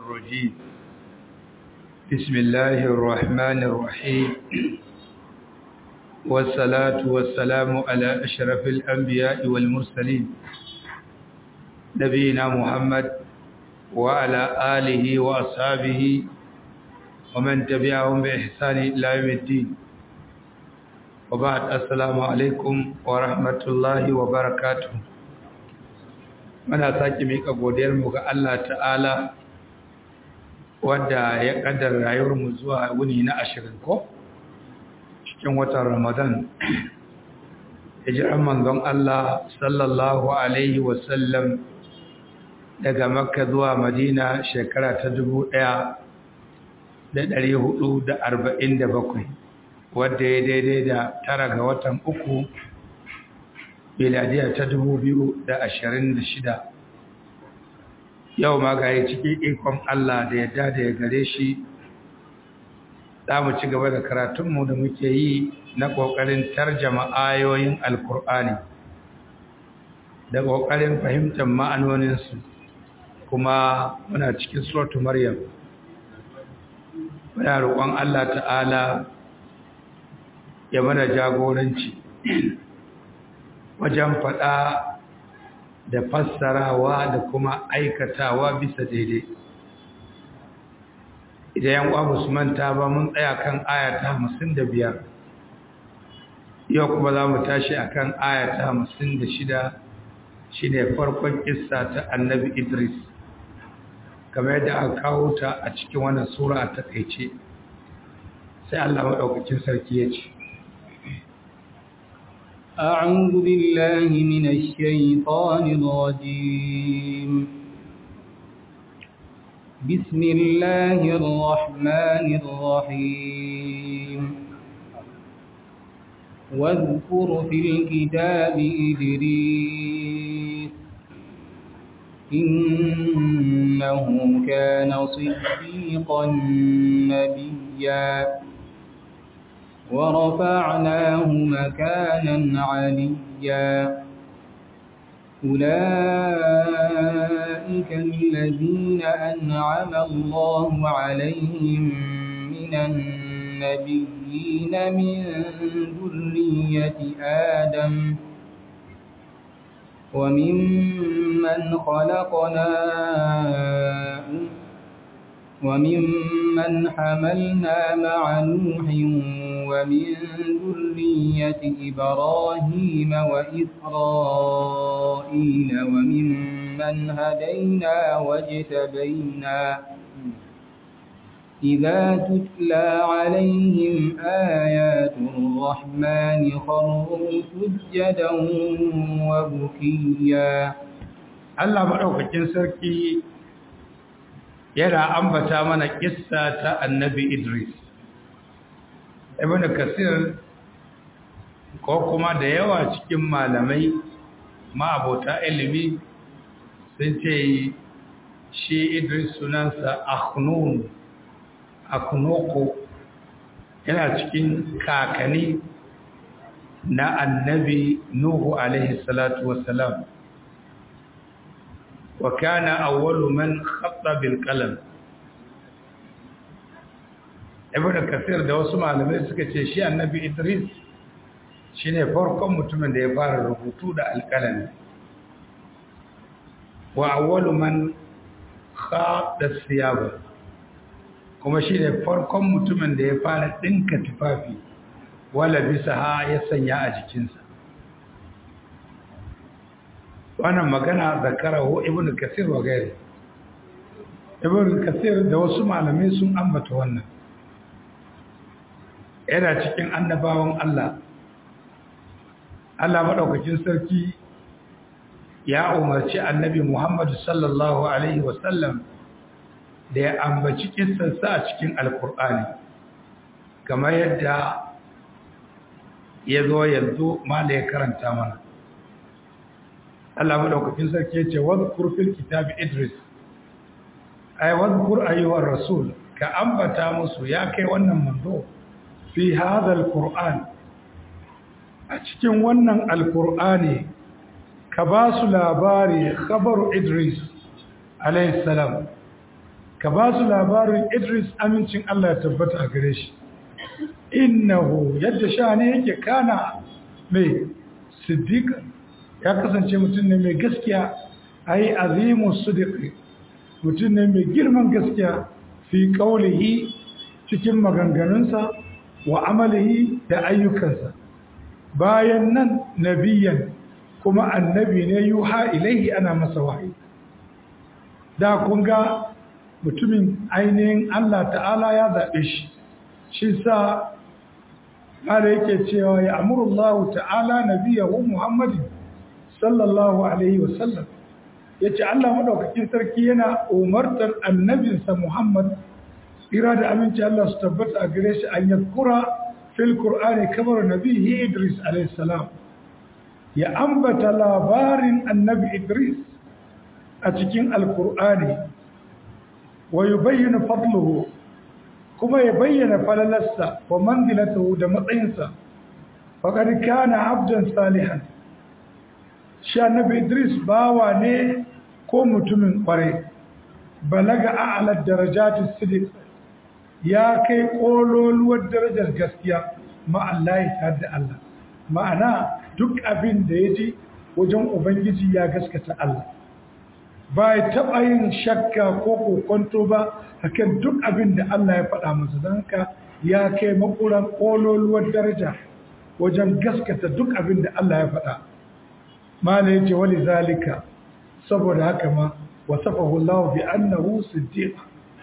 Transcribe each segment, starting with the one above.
الرجيم بسم الله الرحمن الرحيم والصلاة والسلام على أشرف الأنبياء والمرسلين نبينا محمد وعلى آله وأصحابه ومن تبعهم بإحسان إلى يوم الدين وبعد السلام عليكم ورحمة الله وبركاته muna sake mika godiyar mu ga Allah ta'ala wanda ya kaddara rayuwar mu zuwa wuni na 20 ko cikin watan Ramadan hijiran manzon Allah sallallahu alaihi wasallam daga Makka zuwa Madina shekara ta 1447 wanda ya daidai da 9 ga watan 3 miladiya ta 2026 yau ma ga cikin ikon Allah da yadda da ya gare shi za mu ci gaba da karatunmu da muke yi na ƙoƙarin tarjama ayoyin alkur'ani da ƙoƙarin fahimtar ma'anoninsu kuma muna cikin suratu maryam muna roƙon Allah ta'ala ya mana jagoranci wajen faɗa da fassarawa da kuma aikatawa bisa daidai idan yan uwa su manta ba mun tsaya kan ayata 55 yau kuma za mu tashi akan ayata 56 shine farkon kissa ta annabi Idris kamar yadda aka kawo ta a cikin wannan sura ta kaice sai Allah madaukakin sarki ya ce أعوذ بالله من الشيطان الرجيم بسم الله الرحمن الرحيم واذكر في الكتاب إدريس إنه كان صديقا نبيا ورفعناه مكانا عليا أولئك الذين أنعم الله عليهم من النبيين من ذرية آدم وممن حملنا مع نوح ومن ذرية إبراهيم وإسرائيل وممن هدينا واجتبينا إذا تتلى عليهم آيات الرحمن خروا سجدا وبكيا Allah madaukakin sarki yana ambata mana kissa ta annabi Idris ibn Kasir ko kuma da yawa cikin malamai ma'abota ilimi sun ce shi Idris sunansa Akhnoko yana cikin kakani na annabi Nuhu alaihi salatu wassalam wa kana awwalu man khatta bil qalam ibn Kasir da wasu malamai suka ce shi annabi Idris shine farkon mutumin da ya fara rubutu da alƙalami wa awwalu man khada siyaba kuma shine farkon mutumin da ya fara dinka tufafi wala bisaha ya sanya a jikinsa wannan magana zakarahu ibn Kasir wa gairi ibn Kasir da wasu malamai sun ambata wannan yana cikin annabawan Allah madaukakin sarki ya umarci annabi Muhammad sallallahu alaihi wasallam da ya ambaci kissarsa a cikin alkur'ani kamar yadda ya zo yanzu mala ya karanta mana Allah madaukakin sarki ya ce wadhkur fil kitabi Idris ay wadhkur ayyuhar rasul ka ambata musu ya kai wannan manzo fi hadha alquran a cikin wannan alqur'ani ka ba su labari khabaru Idris alayhi salam ka ba su labarin Idris amincin Allah ya tabbata a gare shi innahu yadda sha'ani yake kana mai siddiq ya kasance mutum ne mai gaskiya ai azimu siddiq mutum ne mai girman gaskiya fi qaulihi cikin maganganunsa wa amalihi da ayyukansa bayan nan nabiyan kuma annabi ne yuha ilaihi ana masa wahayi da kun ga mutumin ainihin Allah ta'ala ya zaɓe shi shi sa mara yake cewa ya amurullahu ta'ala nabiyahu muhammadin sallallahu alaihi wasallam ya ce Allah maɗaukakin sarki yana umartar annabinsa muhammad ira da aminci Allah su tabbata a gare shi an yadkura fil qur'ani kamar nabihi idris alaihi salam ya ambata labarin annabi idris a cikin alqur'ani wa yubayyana fadluhu kuma ya bayyana falalarsa wa manzilatahu da matsayinsa faqad kana abdan salihan shi annabi idris bawa ne ko mutumin kware balaga a'la darajati sidiq ya kai kololuwar darajar gaskiya ma Allah ya da Allah ma'ana duk abin da yaji wajen ubangiji ya gaskata Allah ba ya taɓa yin shakka ko kokonto ba akan duk abin da Allah ya faɗa masa don ka ya kai makuran kololuwar daraja wajen gaskata duk abin da Allah ya faɗa mala yace wali zalika saboda haka ma wasafahu Allah bi annahu siddiq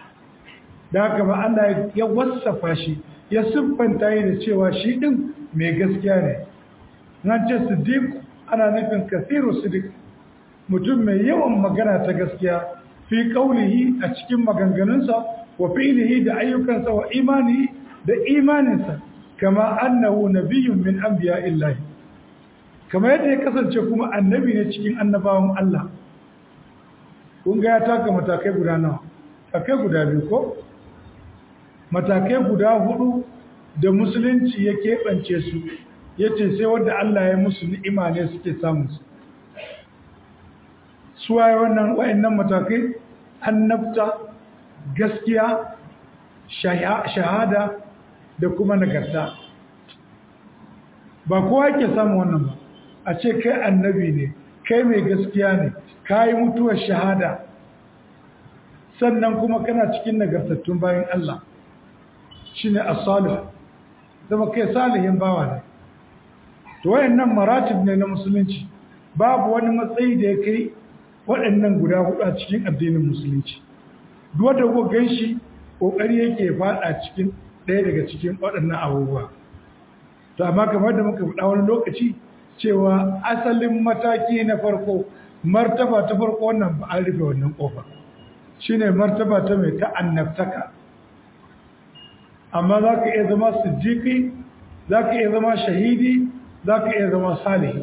da haka ma Allah ya wasafa shi ya siffanta yi da cewa shi din mai gaskiya ne nan ce siddiq ana nufin kasiru siddiq mutum mai yawan magana ta gaskiya fi qaulihi a cikin maganganunsa wa fi'lihi da ayyukansa wa imanihi da imaninsa kama annahu nabiyyun min anbiya'illahi kama yadda ya kasance kuma annabi ne cikin annabawan Allah kun ga ya taka matakai guda nawa matakai guda biyu ko matakai guda hudu da musulunci ya keɓance su yace sai wanda Allah ya musu ni'ima ne suke samun su suwaye wayannan matakai annabta gaskiya shahada da kuma nagarta ba kowa yake samun wannan ba a ce kai annabi ne kai mai gaskiya ne kai mutuwar shahada sannan kuma kana cikin nagartattun bayan Allah shine as-salih zama kai salihin bawa ne to wayannan maratib ne na musulunci babu wani matsayi da ya kai waɗannan guda hudu a cikin addinin musulunci duk da ko ganshi kokari yake fada cikin ɗaya daga cikin waɗannan abubuwa to amma kamar da muka faɗa wani lokaci cewa asalin mataki na farko martaba ta farko wannan ba an rufe wannan kofa shine martaba ta mai ta annabtaka amma zaka iya zama siddiqi zaka iya zama shahidi zaka iya zama salihi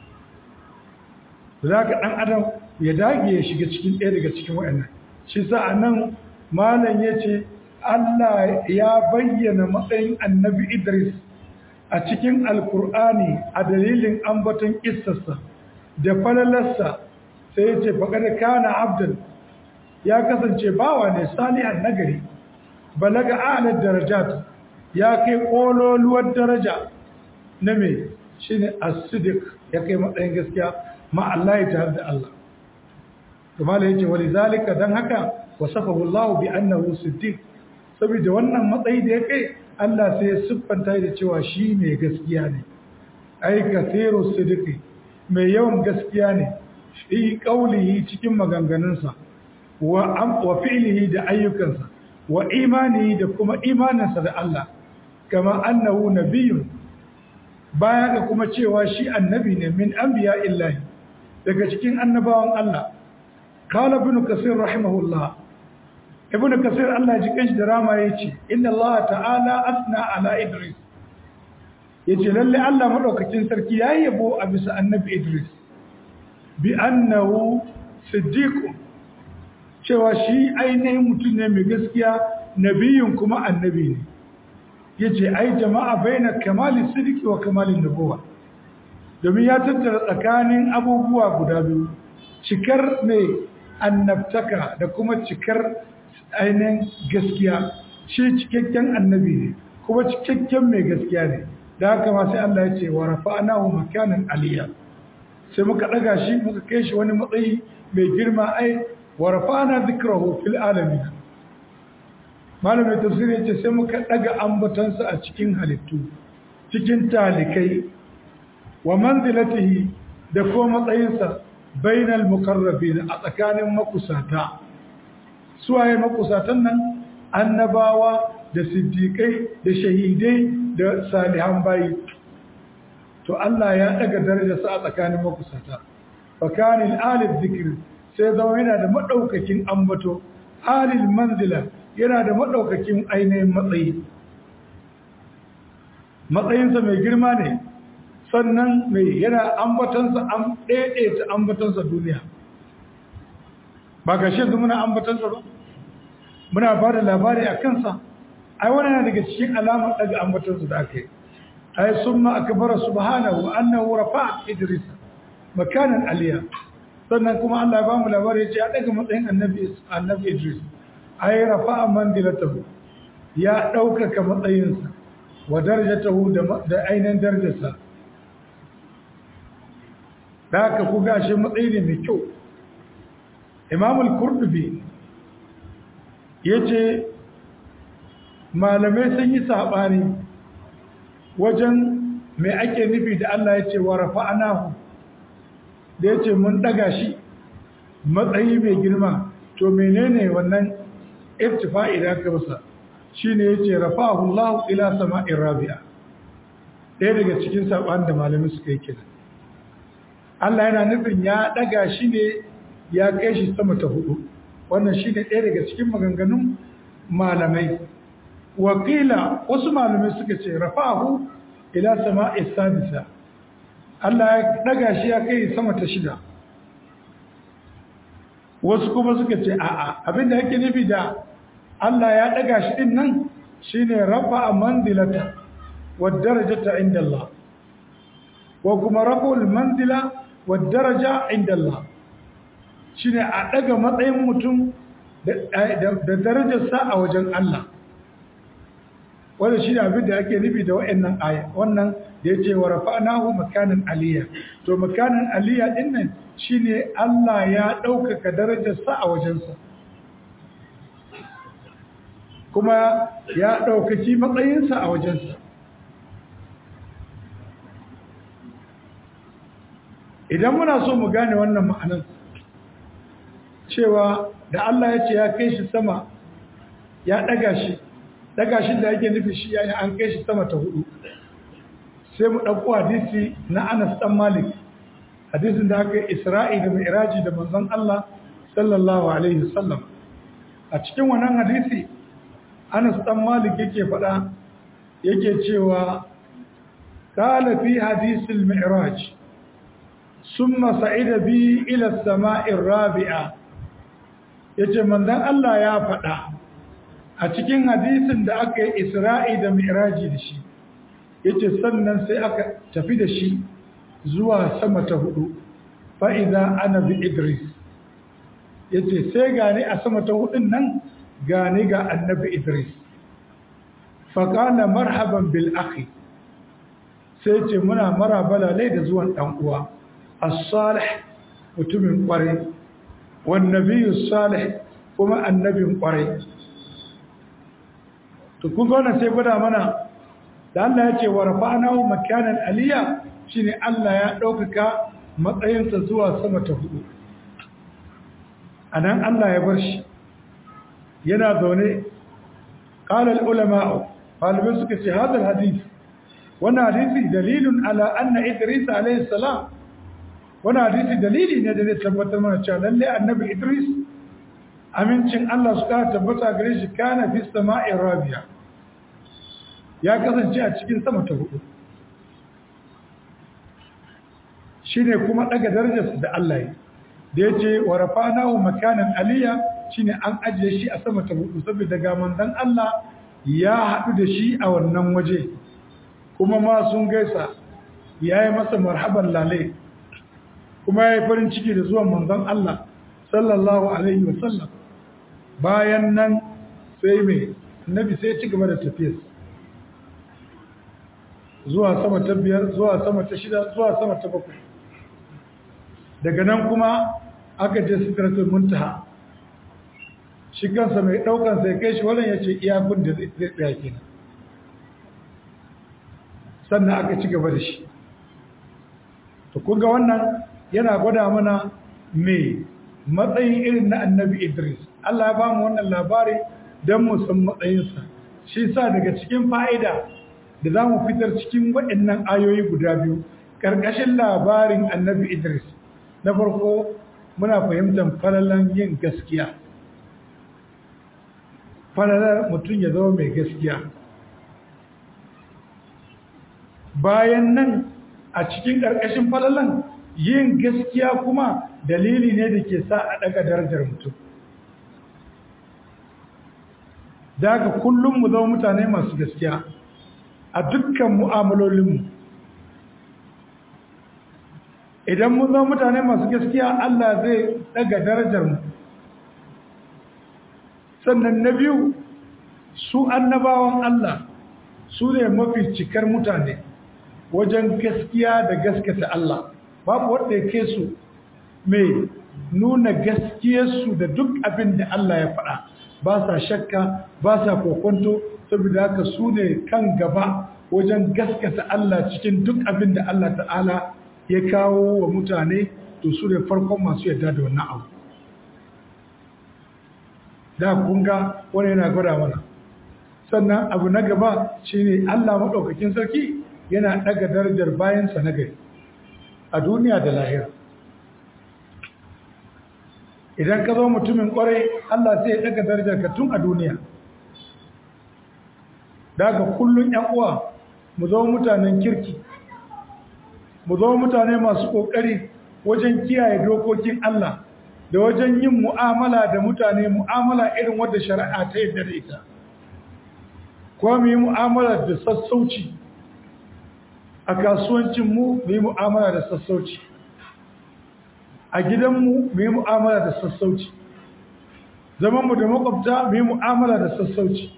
zaka dan adam ya dage ya shiga cikin ɗaya daga cikin waɗannan shi sa anan malam yace Allah ya bayyana matsayin annabi Idris a cikin alkur'ani a dalilin ambaton kissarsa da falalarsa sai ya ce faƙar kana abdul ya kasance bawa ne salihan nagari balaga a'la darajat ya kai ƙololuwar daraja na me shine as-siddiq ya kai matsayin gaskiya ma Allah ya tare da Allah kuma da yace walizalika dan haka wasafahu Allah bi annahu siddiq saboda wannan matsayi da ya kai Allah sai ya siffanta da cewa shi mai gaskiya ne ai kathiru siddiqi mai yawan gaskiya ne fi qaulihi cikin maganganunsa wa fi'lihi da ayyukansa wa imanihi da kuma imaninsa da Allah kama annahu nabiyyun baya ga kuma cewa shi annabi ne min anbiya'illahi daga cikin annabawan Allah qala ibn kasir rahimahullah ibn kasir Allah ji kanshi da rama yace inna Allah ta'ala asna ala idris yace lalle Allah madaukakin sarki yayi yabo a bisa annabi idris bi annahu siddiq cewa shi ainihin mutum ne mai gaskiya nabiyin kuma annabi ne yace ai jama'a baina kamalin siddiqi wa kamalin nubuwa domin ya tattara tsakanin abubuwa guda biyu cikar mai annabtaka da kuma cikar ainihin gaskiya, shi cikakken annabi ne kuma cikakken mai gaskiya ne. Da haka ma sai Allah ya ce wa rafa'nahu makanan aliyya, sai muka daga shi muka kai shi wani matsayi mai girma. Ai wa rafa'na dhikrahu fil alamin, malamin tafsiri yace sai muka daga ambatansa a cikin halittu, cikin talikai, wa manzilatihi da kuma matsayinsa bainal muqarrabin, a tsakanin makusata. Suwaye makusatan nan? Annabawa da siddiqai da shahidai da salihan bayi. To Allah ya daga darajarsa a tsakanin makusata. Fakanil alif zikr, sai zama yana da madaukakin ambato. Alil manzila, yana da madaukakin ainihin matsayi. Matsayinsa mai girma ne, sannan mai yana ambatansa, an daidaita ambatansa duniya. Ba ga shi muna ambatansa ba, muna ba da labari a kansa. Ai wannan daga cikin alamar daga ambatansa da aka yi. Ai summa akbara subhanahu annahu rafa'a Idris makanan aliyya. Sannan kuma Allah ya ba mu labari ya ce ya daga matsayin annabi Idris. Ai rafa'a manzilatahu, ya ɗaukaka matsayinsa, wa darajatahu da ainihin darajarsa. Da haka ku gashi matsayi ne mai kyau. Imam al-Qurtubi yace malamai sun yi sabani wajen me ake nufi da Allah yace wa rafa'nahu, da yace mun daga shi matsayi mai girma. To menene wannan irtifa'i da aka masa? Shine yace rafa'ahu Allah ila sama'ir rabi'a. Ɗaya daga cikin sabanin da malamai suka yi kenan. Allah yana nufin ya daga shi ne ya kai shi sama ta 4. Wannan shi ne ɗaya daga cikin maganganun malamai. Wakila wasu malamai suka ce rafa'ahu ila sama'is sadisa, Allah ya daga shi ya kai sama ta 6. Wasu kuma suka ce a'a, abinda yake nufi da Allah ya daga shi din nan shine rafa'a manzilata wad darajata inda Allah, wa kuma rafa'ul manzila wad daraja inda Allah, shine a daga matsayin mutum da darajarsa a wajen Allah. Wanda shi ne abin da ake nufi da wa'annan aya, wannan da ya ce wa rafa'nahu makanan aliyya. To makanan aliyya din nan shine Allah ya ɗaukaka darajarsa a wajensa, kuma ya ɗaukaki matsayinsa a wajensa. Idan muna so mu gane wannan ma'anar, cewa da Allah ya ce ya kai shi sama, ya ɗaga shi da ake nufi shi yayin an kai shi sama ta 4, sai mu ɗauko hadisi na Anas ɗan Malik, hadisin da aka yi Isra'i da Mi'raji da manzon Allah sallallahu alaihi wasallam. A cikin wannan hadisi Anas ɗan Malik yake faɗa, yake cewa qala fi hadisil Mi'raj summa sa'ida bi ila as-sama'ir rabi'a. Yace manzon Allah ya faɗa a cikin hadisin da aka yi Isra'i da Mi'raji da shi, yace sannan sai aka tafi da shi zuwa sama ta 4, fa idza ana bi Idris. Yace sai gani a sama ta 4 nan gani ga annabi Idris. Fa qala marhaban bil akhi, sai ce muna marabala lai da zuwan dan uwa as-salih, mutumin kwarai, wan nabiyyu salih, kuma annabin kwarai. To kun ga wannan sai gwada mana da Allah ya ce wa rafa'nahu makanan aliyya, shine Allah ya ɗaukaka matsayinsa zuwa sama ta 4. Anan Allah ya bar shi yana zaune. Qala al-ulama, malamai suka ce hadal hadith, wannan hadisi dalilun ala anna Idris alayhi salam, wannan hadisi dalili ne da zai tabbatar mana cewa lalle annabi Idris, amincin Allah su ka tabbata gare shi, kana fi sama'ir rabi'a, ya kasance a cikin sama ta 4. Shine kuma daga darajarsa da Allah yi, da yace wa rafa'nahu makanan aliyya, shine an ajiye shi a sama ta 4 saboda ga manzon Allah ya haɗu da shi a wannan waje, kuma ma sun gaisa, yayi masa marhaban lalai, kuma yayi farin ciki da zuwan manzon Allah sallallahu alaihi wasallam. bayan nan sai mai annabi sai ci gaba da tafiya zuwa sama ta 5 zuwa sama ta 6 zuwa sama ta 7 daga nan kuma aka je sidratul muntaha shi kansa mai daukan sai kai shi wannan yace iyakun da zai tsaya kenan sannan aka ci gaba da shi to kun ga wannan yana gwada mana me matsayin irin na annabi Idris Allah ya ba mu wannan labari don mu san matsayinsa shi sa daga cikin fa'ida da za mu fitar cikin waɗannan ayoyi guda biyu ƙarƙashin labarin annabi Idris na farko muna fahimtar falalan yin gaskiya falalar mutum ya zama mai gaskiya bayan nan a cikin ƙarƙashin falalan yin gaskiya kuma dalili ne da ke sa a ɗaga darajar mutum da haka kullum mu zama mutane masu gaskiya a dukkan mu'amalolinmu idan mun zama mutane masu gaskiya Allah zai ɗaga darajar mu sannan na biyu su annabawan Allah su ne mafi cikar mutane wajen gaskiya da gaskata Allah babu wanda ya ke su mai nuna gaskiyarsu da duk abin da Allah ya faɗa ba sa shakka ba sa kokonto saboda haka su ne kan gaba wajen gaskata Allah cikin duk abin da Allah ta'ala ya kawo wa mutane to su ne farkon masu yarda da wannan abu da kunga wani yana gwada mana sannan abu na gaba shine Allah maɗaukakin sarki yana ɗaga darajar bayansa na gari a duniya da lahira idan ka zo mutumin ƙwarai Allah sai ya ɗaga darajar ka tun a duniya daga kullum ‘yan uwa mu zo mutanen kirki mu zo mutane masu ƙoƙari wajen kiyaye dokokin Allah da wajen yin mu'amala da mutane mu'amala irin wadda shari'a ta yadda da ita kuma mu yi mu'amala da sassauci a kasuwancinmu mu yi mu'amala da sassauci a gidanmu mu yi mu'amala da sassauci zamanmu da makwabta mu yi mu'amala da sassauci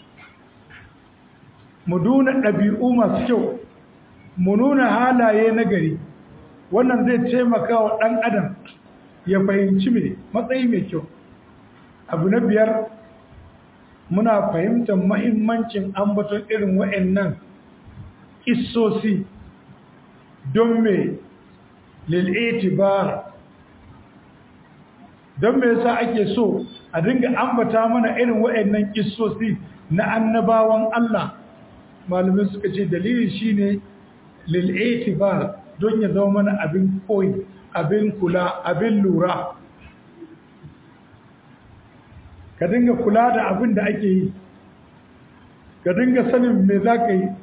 mu nuna ɗabi'u masu kyau mu nuna halaye na gari wannan zai taimaka wa ɗan adam ya fahimci mai matsayi mai kyau abu na 5 muna fahimtar mahimmancin ambaton irin wa'annan kissosi don mai lil'itibar don me yasa ake so a dinga ambata mana irin wa'annan kissosi na annabawan Allah malumin suka ce dalili shine lil'itibar don ya zama mana abin koyi abin kula abin lura ka dinga kula da abin da ake yi ka dinga sanin me za ka yi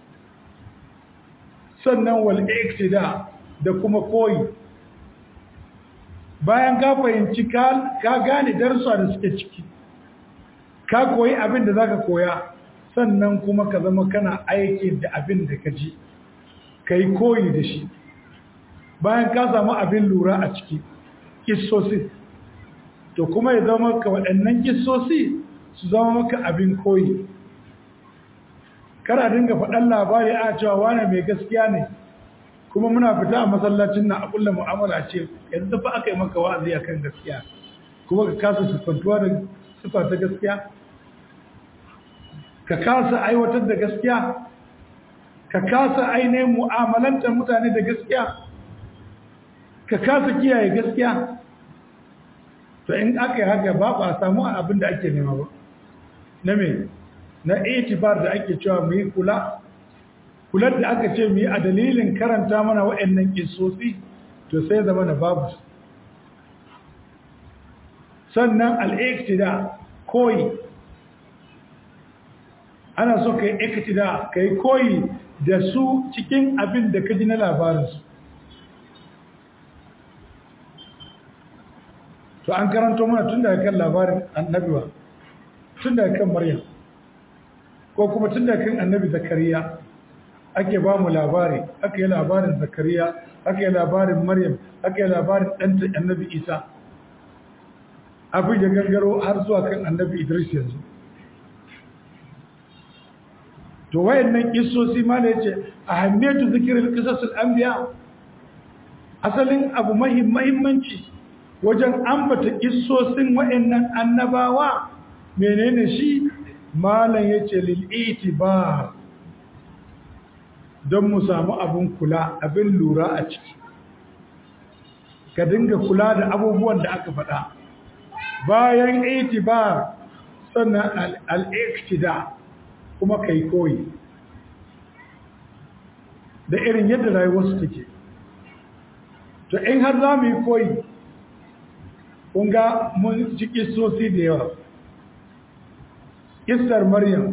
sannan wal'iktida da kuma koyi bayan ka fahimci ka gane darussa da suke ciki ka koyi abin da za ka koya sannan kuma ka zama kana aiki da abin da ka ji ka yi koyi da shi bayan ka samu abin lura a ciki kissosi to kuma ya zama ka waɗannan kissosi su zama maka abin koyi kana dinga faɗan labari a cewa wane mai gaskiya ne kuma muna fita a masallacin na a kulla mu'amala ce yanzu fa aka yi maka wa'azi akan gaskiya kuma ka kasa siffantuwa da sifa ta gaskiya ka kasa aiwatar da gaskiya ka kasa ainihin mu'amalantar mutane da gaskiya ka kasa kiyaye gaskiya to in aka yi haka ba a samu abin da ake nema ba na me na itibar da ake cewa mu yi kular da aka ce mu yi a dalilin karanta mana waɗannan kisosi to sai zama na babu sannan al'iktida koyi ana so ka yi iktida ka yi koyi da su cikin abin da ka ji na labarinsu to an karanto mana tun daga kan labarin annabiwa tun daga kan maryam ko kuma tun daga kan annabi zakariya ake ba mu labari aka yi labarin zakariya aka yi labarin maryam aka yi labarin ɗanta annabi isa abin ya gangaro har zuwa kan annabi Idris yanzu. To wayannan kissosi ma da yace ahammiyatu zikril qisasil anbiya, asalin abu muhimmanci wajen ambata kissosin wayannan annabawa menene shi? Malam yace lil itibar, don mu samu abin kula, abin lura a ciki, ka dinga kula da abubuwan da aka faɗa. Bayan itibar sannan al-iqtida, kuma kai koyi da irin yadda rayuwarsu take. To in har za mu yi koyi, kun ga mun ji kissosi da yawa. Kissar Maryam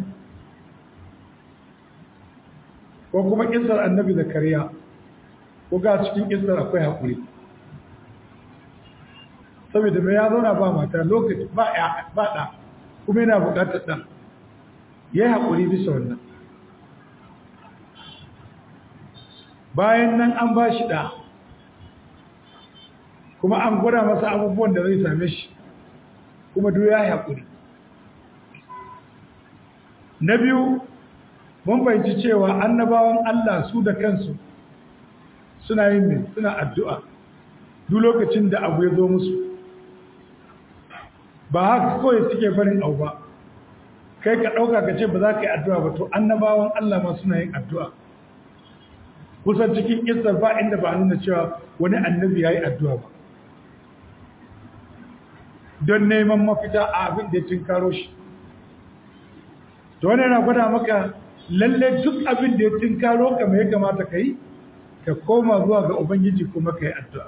ko kuma kissar annabi Zakariya, ko ga cikin kissar akwai haƙuri, saboda mai ya zauna ba mata lokaci ba ɗa, kuma yana buƙatar ɗan, ya yi haƙuri bisa wannan. Bayan nan an ba shi ɗa, kuma an gwada masa abubuwan da zai same shi, kuma duk ya yi haƙuri. Na biyu, mun fahimci cewa annabawan Allah su da kansu suna yin mai, suna addu'a duk lokacin da abu ya zo musu. Ba haka kawai suke barin abu ba, kai ka ɗauka ka ce ba za ka yi addu'a ba, to annabawan Allah ma suna yin addu'a. Kusan cikin ƙisar ba inda ba nuna cewa wani annabi ya yi addu'a ba, don neman mafita a abin da ya tinkaro shi. To wani yana gwada maka lalle duk abin da ya tinkaro ka mai kamata ka yi, ka koma zuwa ga Ubangiji kuma ka yi addu'a.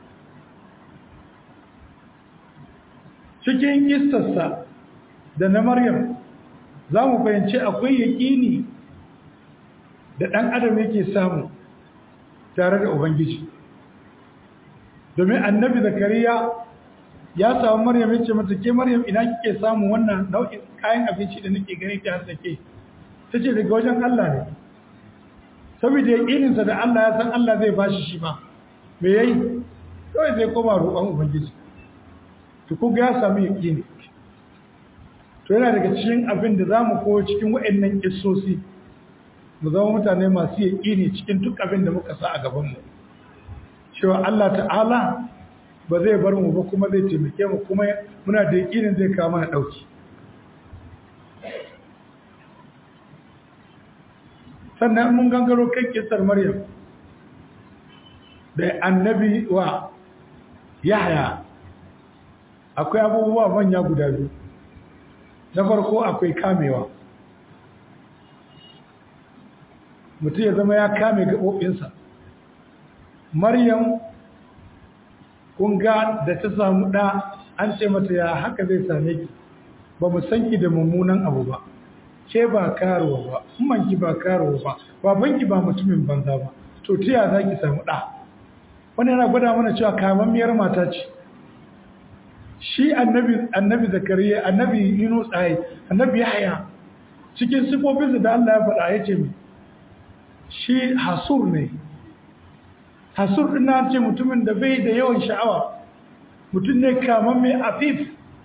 Cikin kistarsa da na Maryam za mu fahimci akwai yaƙini da ɗan adam yake samu tare da Ubangiji. Domin annabi Zakariya ya samu Maryam, ya ce mata, ke Maryam ina kike samu wannan nau'in kayan abinci da nake gani ki har take? Ta ce daga wajen Allah ne. Saboda yaƙininsa da Allah ya san Allah zai bashi shi ma. Me yayi? Kawai zai koma roƙon Ubangiji. To kuga ya samu yaƙini. To yana daga cikin abin da za mu koyo cikin waɗannan kissosi, mu zama mutane masu yaƙini cikin duk abin da muka sa a gabanmu. Cewa Allah ta'ala ba zai bar mu ba, kuma zai taimake mu, kuma muna da yaƙinin zai kawo mana ɗauki. Sannan mun gangaro kan kissar Maryam da annabi wa Yahya, akwai abubuwa manya guda biyu. Na farko akwai kamewa, mutum ya zama ya kame gaɓoɓinsa. Maryam kun ga da ta samu ɗa, an ce mata ya haka zai same ki, ba mu san ki da mummunan abu ba, ke ba karuwa ba, ummanki ba karuwa ba, babanki ba mutumin banza ba, to ta za ki samu ɗa? Wani yana gwada mana cewa kamammiyar mata ce. Shi annabi Zakariya, annabi Yunus, annabi Yahya, cikin sifofinsa da Allah ya faɗa ya ce mai, shi hasur ne. Hasur ɗin na ce mutumin da bai da yawan sha'awa, mutum ne kamamme afif,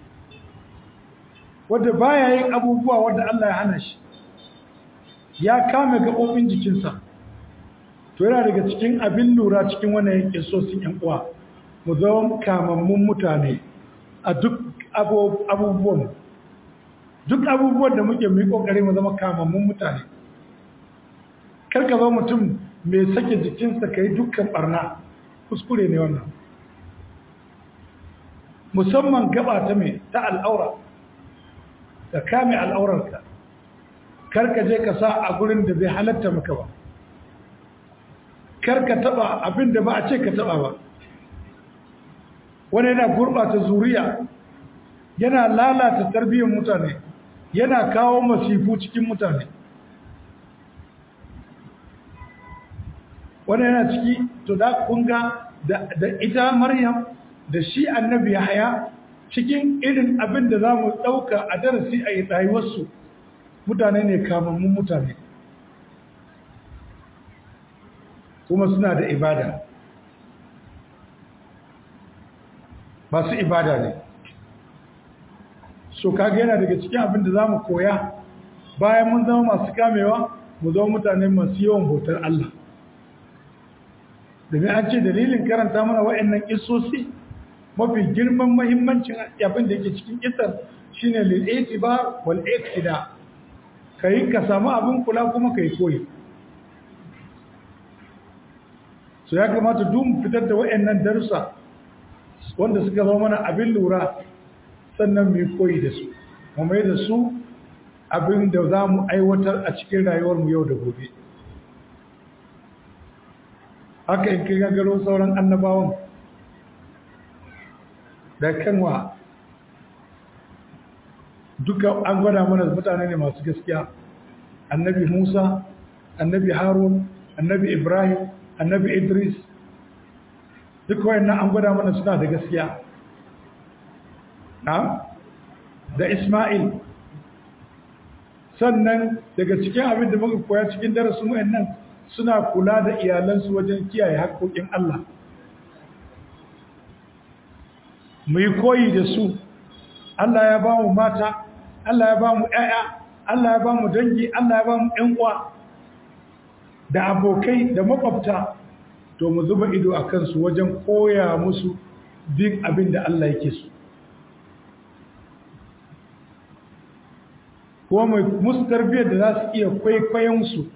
wadda baya yin abubuwa wadda Allah ya hana shi, ya kame gaɓoɓin jikinsa. To yana daga cikin abin lura cikin wannan yankin sosin ‘yan uwa, mu zama kamammun mutane a duk abubuwan. Duk abubuwan da muke mu yi ƙoƙari mu zama kamammun mutane. Karka zama mutum mai sake jikinsa ka yi dukkan ɓarna, kuskure ne wannan. Musamman gaba ta mai ta al'aura, ka kame al'aurarka, karka je ka sa a gurin da bai halatta maka ba, karka taba abin da ba a ce ka taba ba. Wani yana gurɓata zuriya, yana lalata tarbiyyar mutane, yana kawo masifu cikin mutane. Wani yana ciki, to da kunga da ita Maryam da shi annabi Yahya, cikin irin abin da za mu ɗauka a darasi a rayuwarsu, mutane ne kamammun mutane, kuma suna da ibada, masu ibada ne. so kaga yana daga cikin abin da za mu koya bayan mun zama masu kamewa mu zama mutane masu yawan bautar Allah domin an ce dalilin karanta mana wa'annan kissosi mafi girman mahimmancin abin da yake cikin kissar shine lil itibar wal iqtida kai ka samu abin kula kuma kai koyi so ya kamata duk mu fitar da wa'annan darussa wanda suka zama mana abin lura sannan mu koyi da su mu mai da su abin da za mu aiwatar a cikin rayuwarmu yau da gobe haka in kai gagaro sauran annabawan da kanwa duka an gwada mana mutane ne masu gaskiya annabi Musa annabi Harun annabi Ibrahim annabi Idris duk wayannan an gwada mana suna da gaskiya da Ismail sannan daga cikin abin da muka koya cikin darasin wayannan suna kula da iyalansu wajen kiyaye haƙoƙin Allah mu yi koyi da su Allah ya ba mu mata Allah ya ba mu ƴaƴa Allah ya ba mu dangi Allah ya ba mu ƴan uwa da abokai da makwabta to mu zuba ido a kansu wajen koya musu bin abin da Allah yake so kuma mai musu tarbiyyar da za su iya kwaikwayon su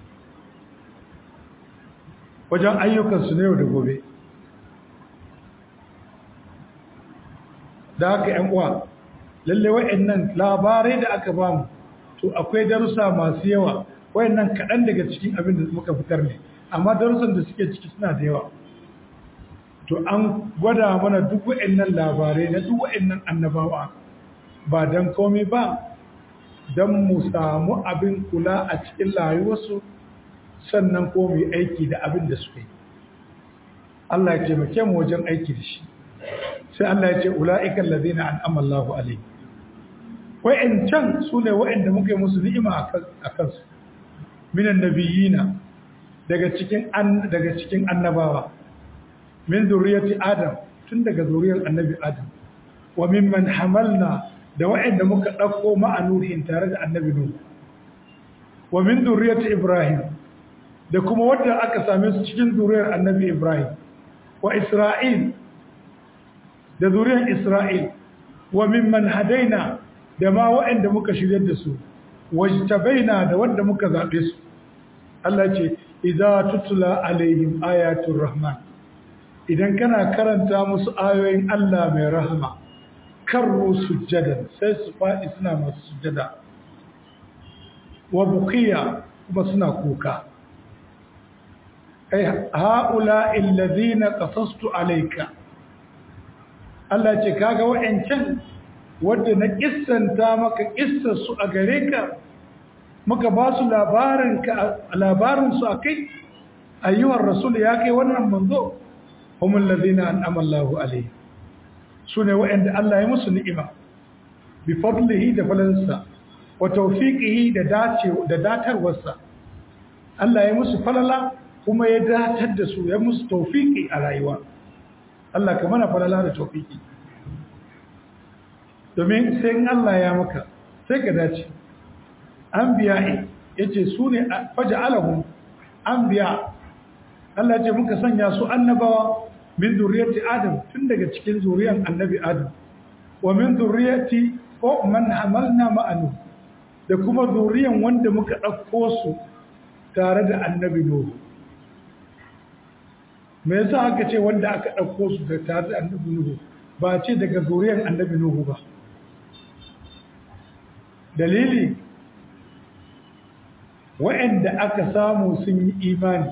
wajen ayyukansu na yau da gobe da haka ‘yan uwa lalle wa'yannan labarai da aka bamu to akwai darussa masu yawa wa'yannan kaɗan daga cikin abin da muka fitar ne amma darussan da suke ciki suna da yawa to an gwada mana duk wa'yannan labarai na duk wa'yannan annabawa ba don komai ba don mu samu abin kula a cikin rayuwarsu sannan ko mu yi aiki da abin da suka yi Allah ya taimake mu wajen aiki da shi sai Allah ya ce ula'ikan ladina an'ama Allahu alaihi wa'ancan sune wa'anda muka yi musu ni'ima a kansu minan nabiyina daga cikin annabawa min zuriyati adam tun daga zuriyar annabi adam wa mimman hamalna da wa'anda muka dauko ma'anuhin tare da annabi nuh wa min zuriyati ibrahim da kuma wanda aka same su cikin zuriyar annabi ibrahim wa isra'il da zuriyar Isra'il wa mimman hadaina da ma waɗanda muka shirya da su wajtabaina da wanda muka zaɓe su Allah ce idza tutla alaihim ayatul rahman idan kana karanta musu ayoyin Allah mai rahama karru sujjadan sai su faɗi suna masu sujjada wa buqiya kuma suna kuka ai haula alladhina qasastu alayka Allah ce kaga wa'ancan wanda na kissanta maka kissar su a gare ka muka ba su labarin su akai ayyuhar rasul ya kai wannan manzo humul ladina an'ama Allahu alayhi sune wa'anda Allah ya musu ni'ima bi fadlihi da falansa wa tawfiqihi da datarwarsa Allah ya musu falala kuma ya datar da su ya musu tawfiqi a rayuwa Allah ka mana falala da tawfiki domin sai in Allah ya maka sai ka dace anbiya yace su ne faj'alahum anbiya Allah ce muka sanya su annabawa min zuriyati adam tun daga cikin zuriyan annabi adam wa min zuriyati ko man hamalna ma'anu da kuma zuriyan wanda muka dauko su tare da annabi nuhu me yasa aka ce wanda aka ɗauko su da tare da annabi Nuhu ba ce daga zuriyar annabi Nuhu ba dalili wa'anda aka samu sun yi imani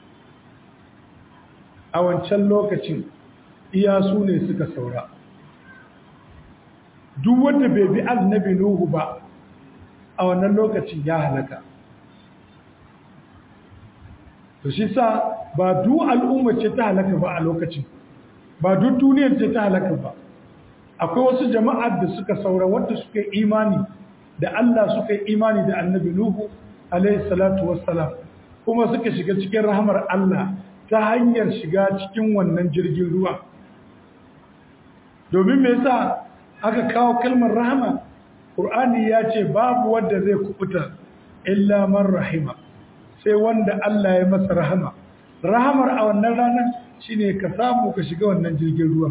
a wancan lokacin iya su ne suka saura duk wanda bai bi annabi Nuhu ba a wannan lokacin ya halaka to shi sa ba duk al'umma ce ta halaka ba a lokacin ba duk duniyar ce ta halaka ba akwai wasu jama'ar da suka saura wanda suka yi imani da Allah suka yi imani da annabi Nuhu alaihi salatu wassalam kuma suka shiga cikin rahamar Allah ta hanyar shiga cikin wannan jirgin ruwa domin me yasa aka kawo kalmar rahama Qur'ani ya ce babu wanda zai kubuta illa man rahima, sai wanda Allah ya masa rahama. Rahamar a wannan ranar shine ka samu ka shiga wannan jirgin ruwan.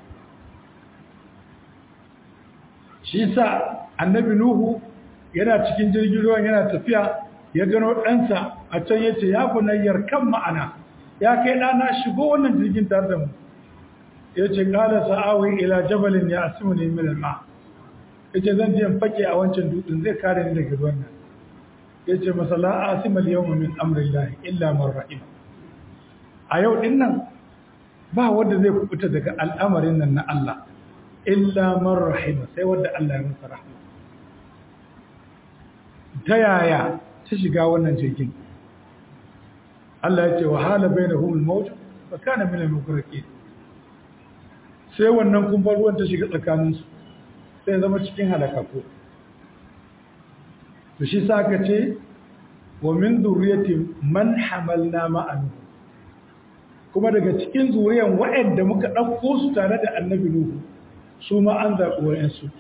Shi sa annabi Nuhu yana cikin jirgin ruwan yana tafiya, ya gano ɗansa a can yace ya bunayyar kan ma'ana, ya kai ɗana shigo wannan jirgin tare da mu. Yace qala sa'awi ila jabalin ya'simuni min al-ma', yace zan je in fake a wancan dutsen zai kare ni daga ruwan nan. Yace masa la asimal yawma min amrillahi illa man rahim. A yau din nan ba wanda zai kubuta daga al'amarin nan na Allah illa man rahim, sai wanda Allah ya masa rahma. Ta yaya ta shiga wannan jirgin? Allah ya ce wa hala bainahum al-mawj fa kana min al-mughraqin. Sai wannan kumbar ruwan ta shiga tsakaninsu, sai zama cikin halakaku. To shi sa aka ce wa min zuriyati man hamalna ma'an, kuma daga cikin zuriyan waɗanda muka ɗauko su tare da annabi Nuhu, su ma an zaɓi wa'yansu.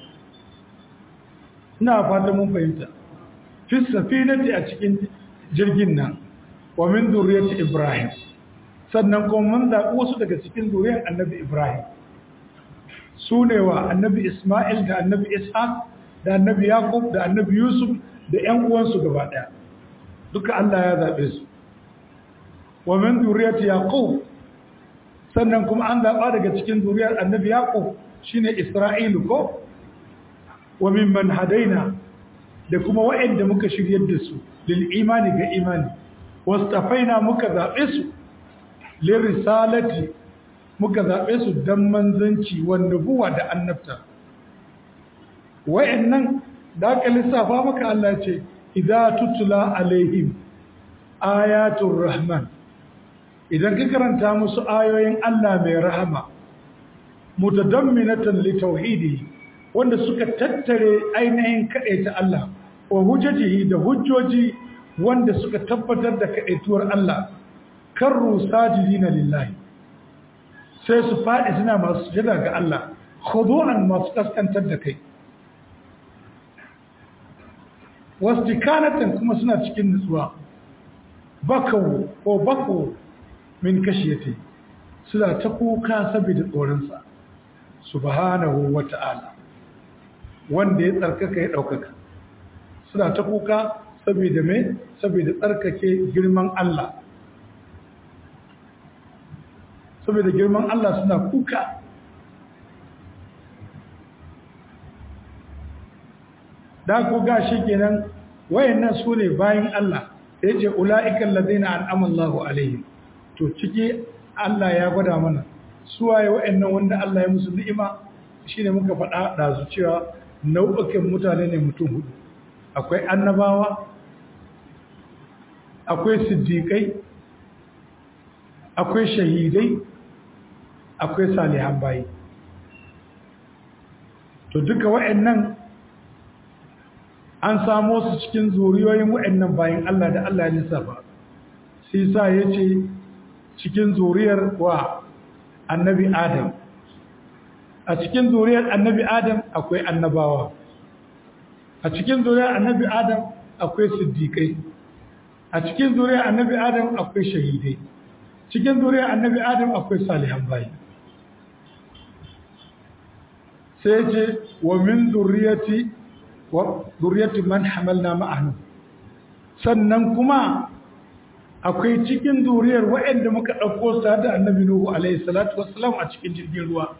Ina fata mun fahimta. Fi safinati a cikin jirgin nan, wa min zuriyati Ibrahim, sannan kuma mun zaɓi wasu daga cikin zuriyan annabi Ibrahim. Su ne wa annabi Ismail da annabi Ishaq da annabi Yaqub da annabi Yusuf da ‘yan uwansu gaba ɗaya, duka Allah ya zaɓe su. Wa min zuriyati Yaqub, sannan kuma an zaɓa daga cikin zuriyar annabi Yaqub shine Isra'ilu ko? Wa min man hadaina, da kuma waɗanda muka shiryar da su lil imani ga imani, wastafaina muka zaɓe su lil risalati, muka zaɓe su don manzanci wanda buwa da annabta. Wa'annan da aka lissafa maka Allah ce, idza tutula alaihim ayatul rahman, idan ka karanta musu ayoyin Allah mai rahama, mutadamminatan li tauhidi, wanda suka tattare ainihin kadaita Allah wa hujjatihi, da hujjoji wanda suka tabbatar da kadaituwar Allah, karru sajidina lillahi, sai su faɗi suna masu sujada ga Allah, khudu'an masu kaskantar da kai, wastikanatan kuma suna cikin nutsuwa, bako min kashiyati, suna ta kuka saboda tsoronsa subhanahu wa ta'ala, wanda ya tsarkaka ya ɗaukaka. Suna ta kuka saboda mai, saboda tsarkake girman Allah, saboda girman Allah suna kuka. Da ku gashi kenan wayannan su ne bayan Allah, ya ce ula'ikan ladina an'ama Allahu alaihim. To ciki Allah ya gwada mana suwaye wayannan wanda Allah ya musu ni'ima, shine muka faɗa ɗazu cewa nau'ukan mutane ne mutum hudu. Akwai annabawa, akwai siddiƙai, akwai shahidai, akwai salihan bayi. To duka wa'annan an samo su cikin zuriyoyin wa'annan bayin Allah da Allah ya lissafa. Sai sa yace cikin zuriyar wa annabi Adam, a cikin zuriyar annabi Adam akwai annabawa, a cikin zuriyar annabi Adam akwai siddiƙai, a cikin zuriyar annabi Adam akwai shahidai, cikin zuriyar annabi Adam akwai salihan bayi. Sai ce wa min zuriyati man hamalna ma'ahu, sannan kuma akwai cikin zuriyar waɗanda muka ɗauko su da annabi Nuhu alaihi salatu wassalam a cikin jirgin ruwa.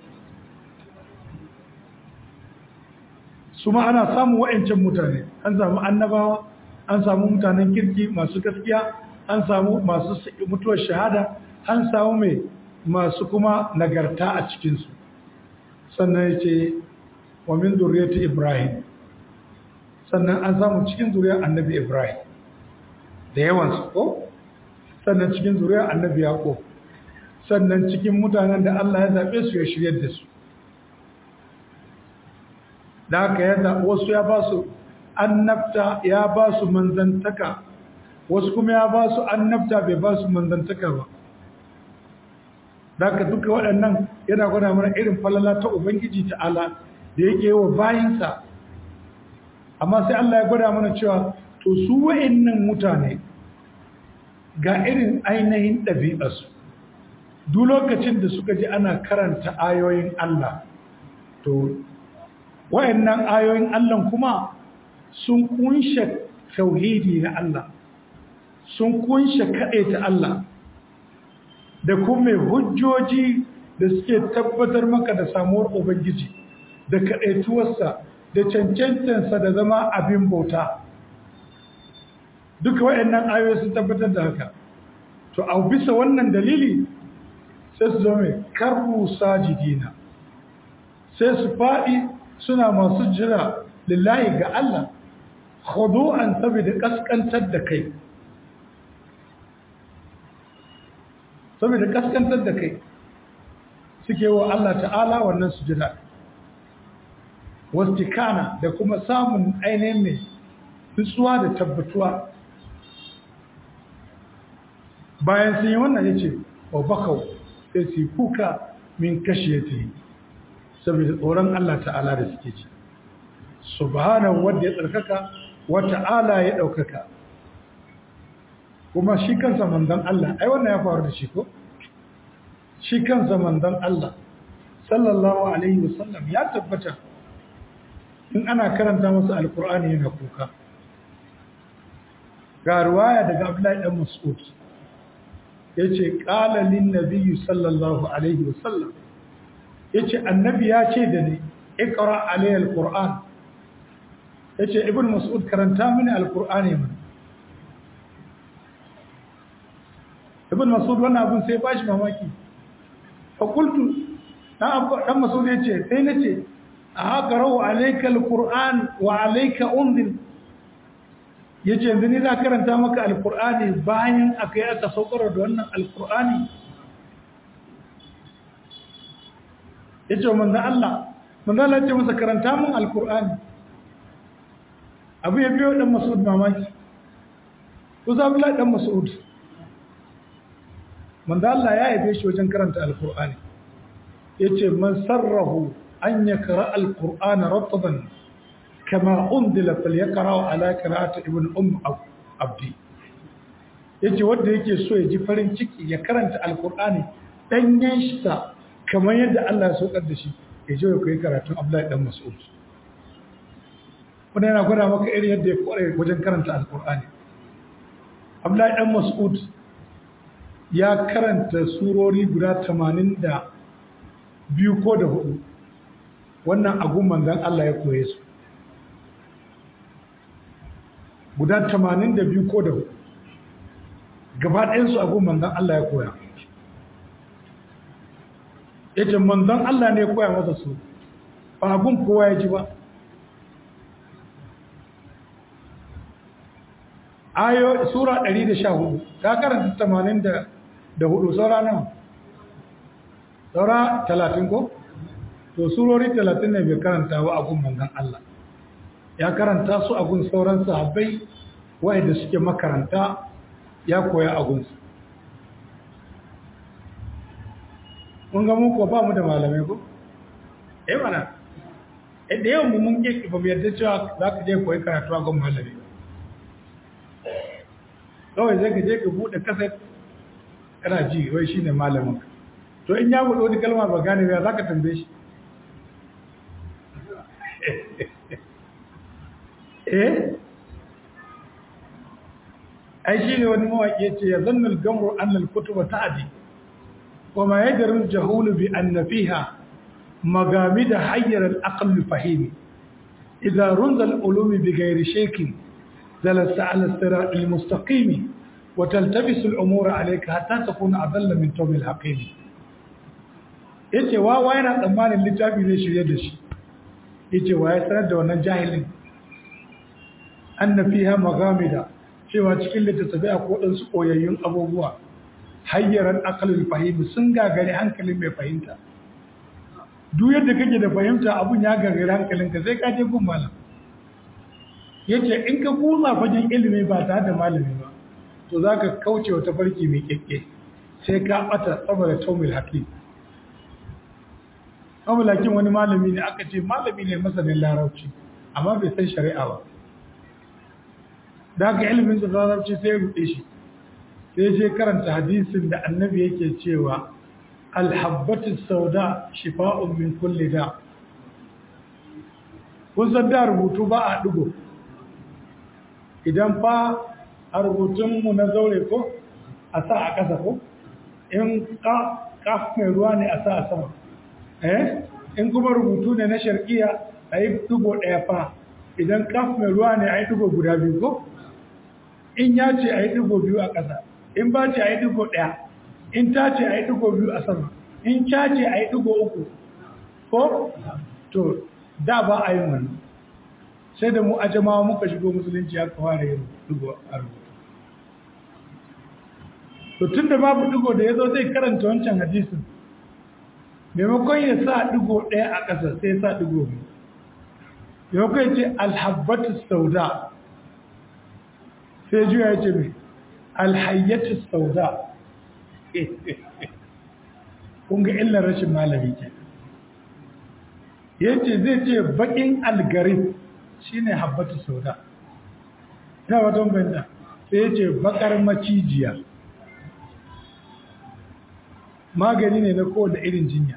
Su ma ana samun waɗancan mutane, an samu annabawa, an samu mutanen kirki masu gaskiya, an samu masu mutuwar shahada, an samu mai masu kuma nagarta a cikinsu. Sannan ya ce wa min zuriyati Ibrahim, sannan an samu cikin zuriyar annabi Ibrahim da yawansu ko, sannan cikin zuriyar annabi Yaqub, sannan cikin mutanen da Allah ya zaɓe su ya shiryar da su. Da haka ya zaɓi wasu, ya ba su annabta, ya ba su manzantaka, wasu kuma ya ba su annabta bai ba su manzantaka ba. Da haka duka waɗannan yana gwada mana irin falala ta Ubangiji ta'ala da yake wa bayinsa amma sai Allah ya gwada mana cewa to su wa'annan mutane ga irin ainihin ɗabi'arsu duk lokacin da suka ji ana karanta ayoyin Allah to wa'annan ayoyin Allah kuma sun kunshe tauhidi na Allah sun kunshe kaɗaita Allah da kuma hujjoji da suke tabbatar maka da samuwar Ubangiji da kaɗaituwarsa da cancantansa da zama abin bauta duka waɗannan ayoyi sun tabbatar da haka to a bisa wannan dalili sai su zama karru sajidina sai su faɗi suna masu jira lillahi ga Allah khudu'an saboda kaskantar da kai suke wa Allah ta'ala wannan sujada wastikana da kuma samun ainihin mai nutsuwa da tabbatuwa bayan sun yi wannan ya ce wa bakau sai su kuka min kashe ta yi saboda tsoron Allah ta'ala da suke ci subhanahu wanda ya tsarkaka wa ta'ala ya ɗaukaka kuma shi kansa manzon Allah ai wannan ya faru da shi ko shi kansa manzon Allah sallallahu alaihi wasallam ya tabbata in ana karanta masa alkur'ani yana kuka ga ruwaya daga Abdullahi dan Mas'ud yace qala lin nabiy sallallahu alaihi wasallam yace annabi ya ce da ni iqra alayhi alquran yace ibn Mas'ud karanta mini alqur'ani mun ibn Mas'ud wannan abun sai bashi mamaki fa qultu dan Mas'ud yace sai nace aqra'u alayka alquran wa alayka unzil yace yanzu ni za karanta maka alqur'ani bayan akai aka saukar da wannan alqur'ani yace manzo Allah ya ce masa karanta mun alqur'ani abu ya biyo dan Mas'ud mamaki ko za Abdullahi dan Mas'ud manzo Allah ya yabe shi wajen karanta alqur'ani yace man sarrahu an yakra alqur'ana ratban kama unzila falyaqra ala qira'ati ibn abdi yace wanda yake so ya ji farin ciki ya karanta alqur'ani danyen shi ta kamar yadda Allah ya saukar da shi ya je ya koyi karatun Abdullahi dan Mas'ud wanda yana gwada maka irin yadda ya kware wajen karanta alqur'ani Abdullahi dan Mas'ud ya karanta surori guda 82 ko da 4 wannan agun manzon Allah ya koye su guda 82 ko da 4 gaba ɗayan su agun manzon Allah ya koya yace manzon Allah ne ya koya masa su ba agun kowa ya ji ba ayo sura 114 ka karanta 84 saura nan saura 30 ko to surori 30 ne bai karanta wa agun manzon Allah ya karanta su agun sauran sahabbai wanda suke makaranta ya koya agun su mun ga mu ko ba mu da malamai ko mana da yawan mu mun ke ba mu yarda cewa za ka je koyi karatu agun malami kawai zai ka je ka buɗe kaset kana ji wai shi ne malamin to in ya buɗe wani kalma ba gane ba za ka tambaye shi ai shi ne wani mawaƙi ya ce ya zannar gamru annal kutuba ta'adi wa ma yadrul jahulu bi anna fiha magamida hayyar al-aql fahimi idza runza al-ulumi bi ghairi shaykin جلست على الصراط المستقيم وتلتبس الأمور عليك حتى تكون أضل من توم الحقيم yace wa yana tsammanin littafi zai shirye da shi yace wa ya sanar da wannan jahilin anna fiha magamida cewa cikin littafi akwai wadansu koyayyun abubuwa hayyaran aqlul fahim sun gagare hankalin mai fahimta duk yadda kake da fahimta abun ya gagare hankalinka sai ka je gun malam yace in ka kutsa fagen ilimi ba tare da malami ba to zaka kauce wa tafarki mai kekke sai ka bata saboda tawmil hakim Abulakin wani malami ne aka ce malami ne masanin larabci amma bai san shari'a ba da haka ilimin larabci sai ya ruɗe shi sai je karanta hadisin da annabi yake cewa alhabbatu sauda shifa'un min kulli da kun san da rubutu ba a digo idan fa a rubutunmu na zaure ko a sa a ƙasa ko in kaf mai ruwa ne a sa a sama in kuma rubutu ne na sharkiya a yi digo ɗaya fa idan kaf mai ruwa ne a yi digo guda biyu ko in ya ce a yi digo biyu a ƙasa in ba ce a yi digo ɗaya in ta ce a yi digo biyu a sama in ca ce a yi digo uku ko to da ba a yin wani sai da mu ajamawa muka shigo musulunci ya fara yin digo a rubutu to tun da babu digo da ya zo zai karanta wancan hadisin maimakon ya sa digo ɗaya a ƙasa sai ya sa digo biyu maimakon ya ce alhabbatu sauda sai juya ya ce mai alhayyatu sauda kun ga illar rashin malami ke ya ce zai ce baƙin algarib shi ne habbatu sauda ta watan banda sai ya ce baƙar macijiya magani ne na kowane irin jinya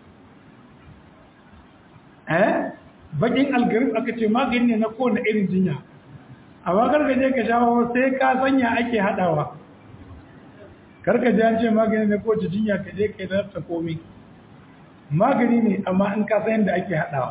baƙin algarib aka ce magani ne na kowane irin jinya amma karkaje ka shawo sai ka sanya ake haɗawa karkaje an ce magani na kowace jinya ka je ka yi ta komi magani ne amma in ka san yadda ake haɗawa